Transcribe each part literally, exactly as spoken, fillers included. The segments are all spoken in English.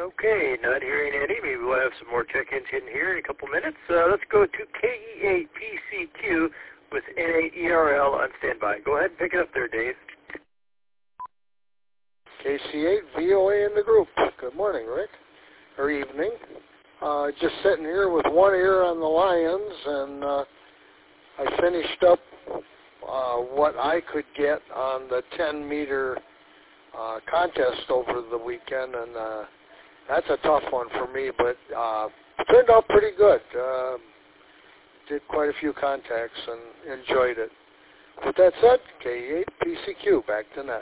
Okay, not hearing any. Maybe we'll have some more check-ins in here in a couple minutes. Uh, let's go to K E eight P C Q with N eight E R L on standby. Go ahead and pick it up there, Dave. K C eight V O A in the group. Good morning, Rick. Or evening. Uh, just sitting here with one ear on the Lions, and uh, I finished up uh, what I could get on the ten meter uh, contest over the weekend, and uh, that's a tough one for me, but uh, turned out pretty good. Uh, did quite a few contacts and enjoyed it. With that said, K E eight P C Q, back to net.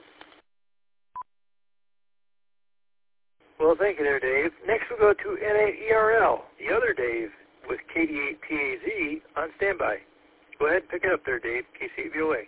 Well, thank you there, Dave. Next we'll go to N eight E R L, the other Dave, with K D eight P A Z on standby. Go ahead and pick it up there, Dave, K C eight V O A.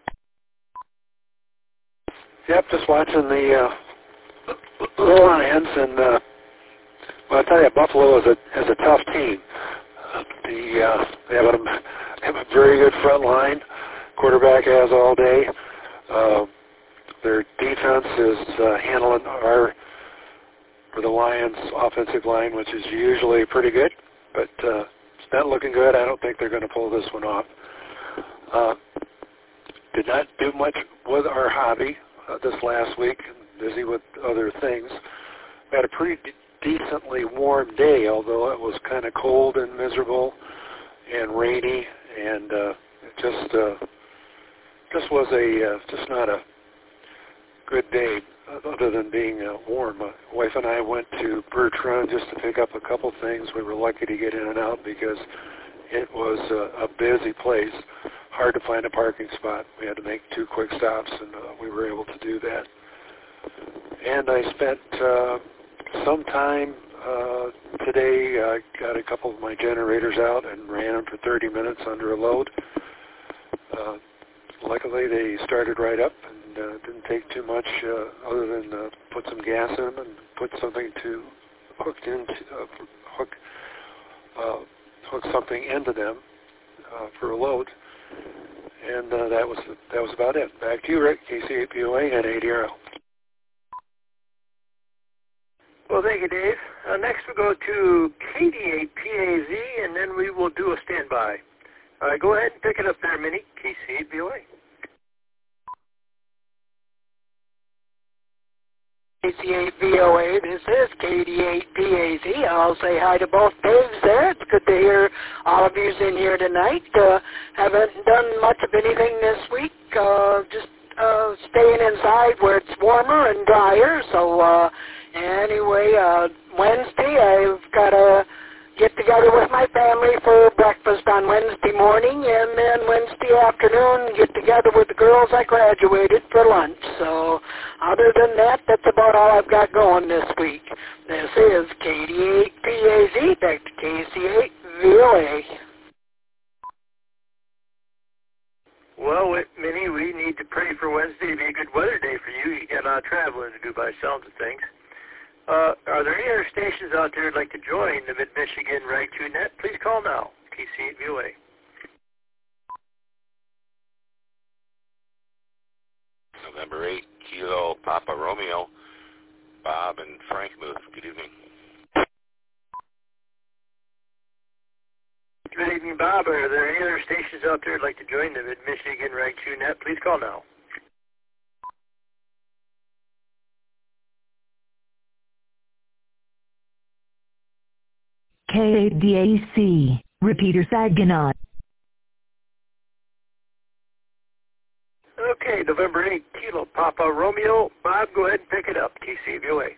Yep, just watching the, uh, the Lions, and uh, well, I'll tell you, Buffalo is a, is a tough team. Uh, the, uh, they have a, have a very good front line. Quarterback has all day. Uh, their defense is uh, handling our for the Lions' offensive line, which is usually pretty good, but uh, it's not looking good. I don't think they're going to pull this one off. Uh, did not do much with our hobby uh, this last week. Busy with other things. Had a pretty de- decently warm day, although it was kind of cold and miserable and rainy, and uh, it just uh, just was a uh, just not a good day. Other than being uh, warm. My wife and I went to Bertrand just to pick up a couple things. We were lucky to get in and out because it was uh, a busy place. Hard to find a parking spot. We had to make two quick stops, and uh, we were able to do that. And I spent uh, some time uh, today. I got a couple of my generators out and ran them for thirty minutes under a load. Uh, luckily, they started right up. Uh, didn't take too much uh, other than uh, put some gas in them and put something to hooked into uh, hook uh, hook something into them uh, for a load, and uh, that was that was about it. Back to you, Rick. K C eight P O A and eight E R L. Well, thank you, Dave. Uh, next we'll go to K D eight P A Z, and then we will do a standby. All right, go ahead and pick it up there, Minnie. K C eight P O A. K C eight V O A, this is K D eight P A Z. I'll say hi to both Daves there. It's good to hear all of you's in here tonight. Uh, haven't done much of anything this week, uh, just uh, staying inside where it's warmer and drier. So uh, anyway, uh, Wednesday I've got a get together with my family for breakfast on Wednesday morning, and then Wednesday afternoon get together with the girls I graduated for lunch. So other than that, that's about all I've got going this week. This is K D eight P A Z, back to K C eight V O A. Well, Minnie, we need to pray for Wednesday to be a good weather day for you. You got a lot of traveling to do by the sounds of things. Uh, are there any other stations out there who'd like to join the Mid-Michigan Rag two Net? Please call now, K C eight V O A. November eighth, Kilo Papa Romeo, Bob and Frank Muth. Good evening. Good evening, Bob. Are there any other stations out there who'd like to join the Mid-Michigan Rag two Net? Please call now. K D A C, Repeater Saginaw. Okay, November eighth, Kilo Papa Romeo. Bob, go ahead and pick it up, K C V O A.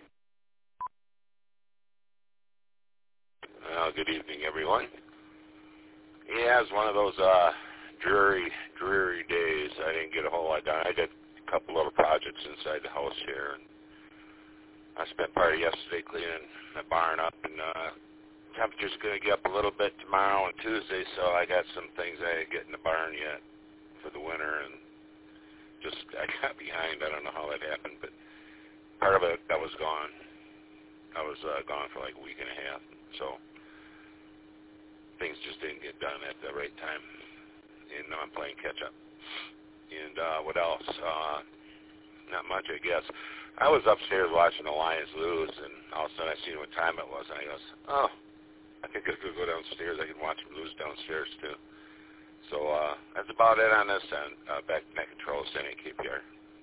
Well, good evening, everyone. Yeah, it was one of those uh, dreary, dreary days. I didn't get a whole lot done. I did a couple little projects inside the house here, and I spent part of yesterday cleaning the barn up, and uh, temperature's going to get up a little bit tomorrow and Tuesday, so I got some things I didn't get in the barn yet for the winter, and just I got behind. I don't know how that happened, but part of it that was gone. I was uh, gone for like a week and a half, so things just didn't get done at the right time, and now I'm playing catch up. And uh, what else? Uh, not much, I guess. I was upstairs watching the Lions lose, and all of a sudden I seen what time it was, and I goes, oh, I think I could go downstairs. I can watch them lose downstairs, too. So uh, that's about it on this end. Uh, back to net control, sending K P R.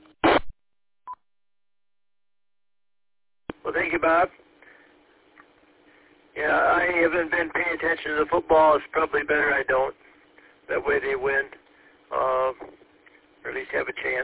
Well, thank you, Bob. Yeah, I haven't been paying attention to the football. It's probably better I don't. That way they win, uh, or at least have a chance.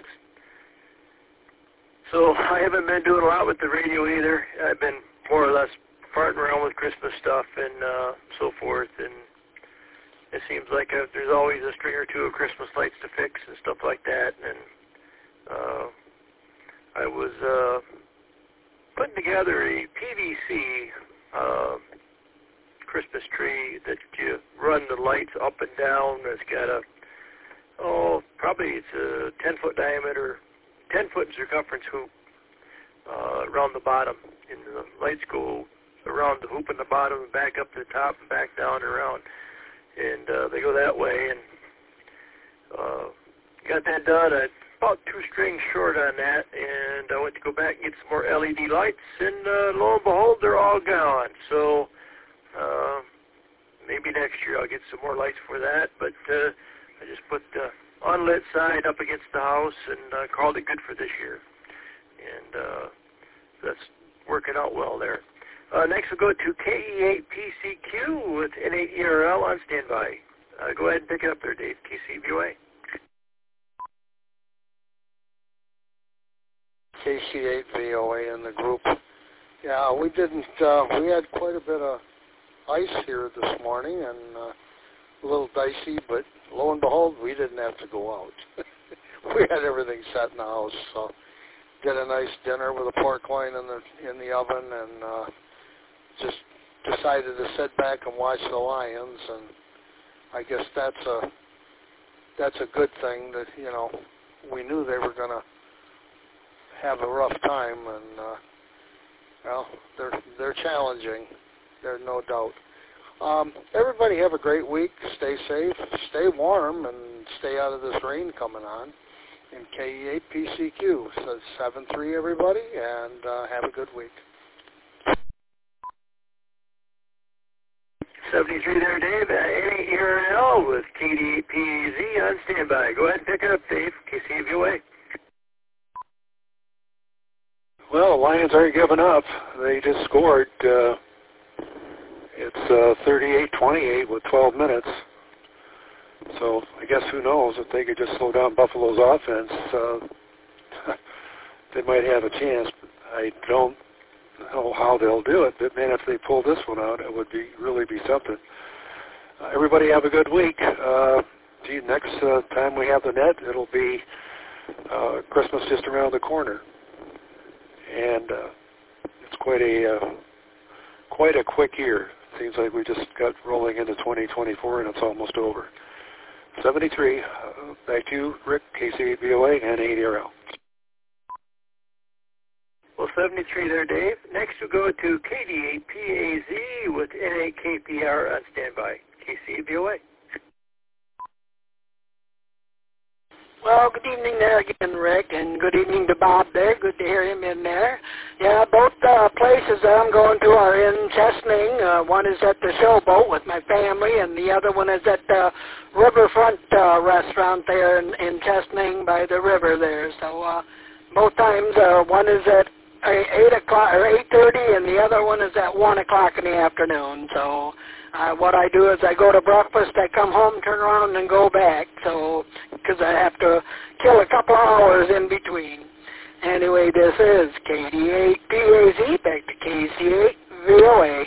So I haven't been doing a lot with the radio either. I've been more or less farting around with Christmas stuff and uh, so forth. And it seems like uh, there's always a string or two of Christmas lights to fix and stuff like that. And uh, I was uh, putting together a P V C uh, Christmas tree that you run the lights up and down. It's got a, oh, probably it's a ten-foot diameter, ten-foot circumference hoop uh, around the bottom. And the lights go around the hoop in the bottom and back up to the top and back down and around. And uh, they go that way. And uh, got that done. I about two strings short on that, and I went to go back and get some more L E D lights, and uh, lo and behold, they're all gone. So uh, maybe next year I'll get some more lights for that, but uh, I just put the unlit side up against the house and uh, called it good for this year. And uh, that's working out well there. Uh, next we'll go to K E eight P C Q with N eight E R L on standby. Uh, go ahead and pick it up there, Dave, K C V O A. K C eight V O A in the group. Yeah, we didn't, uh, we had quite a bit of ice here this morning and uh, a little dicey, but lo and behold, we didn't have to go out. We had everything set in the house, so did a nice dinner with a pork loin in the in the oven, and uh, just decided to sit back and watch the Lions, and I guess that's a that's a good thing that, you know, we knew they were going to have a rough time, and uh, well, they're they're challenging. There's no doubt. Um, everybody have a great week. Stay safe, stay warm, and stay out of this rain coming on. In K E eight P C Q says seven three, everybody, and uh, have a good week. seventy-three there, Dave. N eight E R L with K D eight P A Z on standby. Go ahead and pick it up, Dave. K C V O A. Well, the Lions aren't giving up. They just scored. Uh, it's uh, thirty-eight twenty-eight with twelve minutes. So I guess who knows, if they could just slow down Buffalo's offense, uh, they might have a chance. I don't know how they'll do it, but man, if they pull this one out, it would be really be something. Uh, everybody have a good week. Uh, gee, next uh, time we have the net, it'll be uh, Christmas just around the corner. And uh, it's quite a uh, quite a quick year. Seems like we just got rolling into twenty twenty-four, and it's almost over. seventy-three, uh, back to you, Rick, K C eight V O A, and eight E R L. Well, seventy-three there, Dave. Next we'll go to K D eight P A Z with N eight K P R on standby. K C eight V O A. Well, good evening there again, Rick, and good evening to Bob there. Good to hear him in there. Yeah, both uh, places that I'm going to are in Chesaning. Uh, one is at the Showboat with my family, and the other one is at the Riverfront uh, restaurant there in, in Chesaning by the river there. So uh, both times, uh, one is at eight o'clock or eight thirty, and the other one is at one o'clock in the afternoon. So uh, what I do is I go to breakfast, I come home, turn around, and go back. So because I have to kill a couple hours in between. Anyway, this is K D eight P A Z, back to K C eight V O A.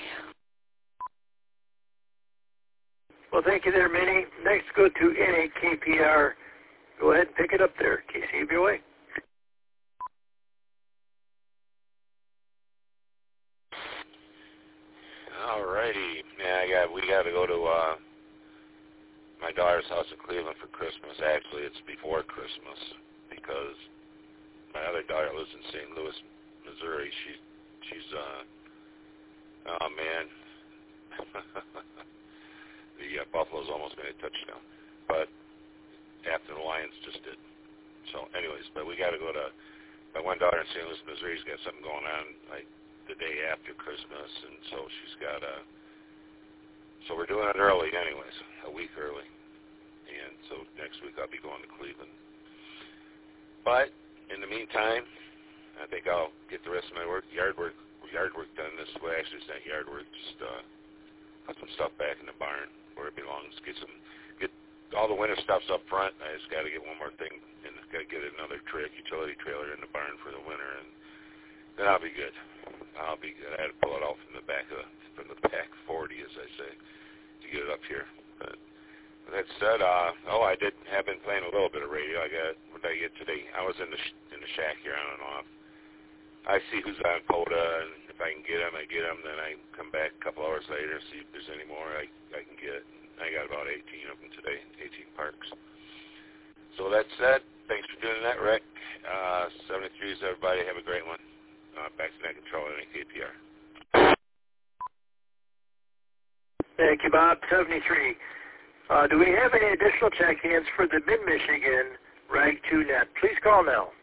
Well, thank you there, Minnie. Next, go to N eight K P R. Go ahead and pick it up there, K C V O A. All righty. Yeah, I got, we got to go to uh, my daughter's house in Cleveland for Christmas. Actually, it's before Christmas because my other daughter lives in Saint Louis, Missouri. She, she's, uh, oh, man. the uh, Buffalo's almost made a touchdown. But after the Lions just did. So anyways, but we got to go to my one daughter in Saint Louis, Missouri's got something going on like the day after Christmas, and so she's got a. So we're doing it early, anyways, a week early, and so next week I'll be going to Cleveland. But in the meantime, I think I'll get the rest of my work, yard work, yard work done this way. Actually, it's not yard work, just uh, put some stuff back in the barn where it belongs. Get some, get all the winter stuff's up front. I just got to get one more thing, and got to get another tra- utility trailer in the barn for the winter, and then I'll be good. I'll be good. I had to pull it out from the back of from the back forty, as I say, to get it up here. But with that said, uh, oh, I did have been playing a little bit of radio. I got what did I get today? I was in the sh- in the shack here on and off. I see who's on POTA, and if I can get them, I get them. Then I come back a couple hours later and see if there's any more I I can get. I got about eighteen of them today, eighteen parks. So that said, thanks for doing that, Rick. Uh, seventy-threes, everybody. Have a great one. Uh, back to net control and K P R. Thank you, Bob. seventy-three. Uh, do we have any additional check-ins for the Mid-Michigan Rag two net? Please call now.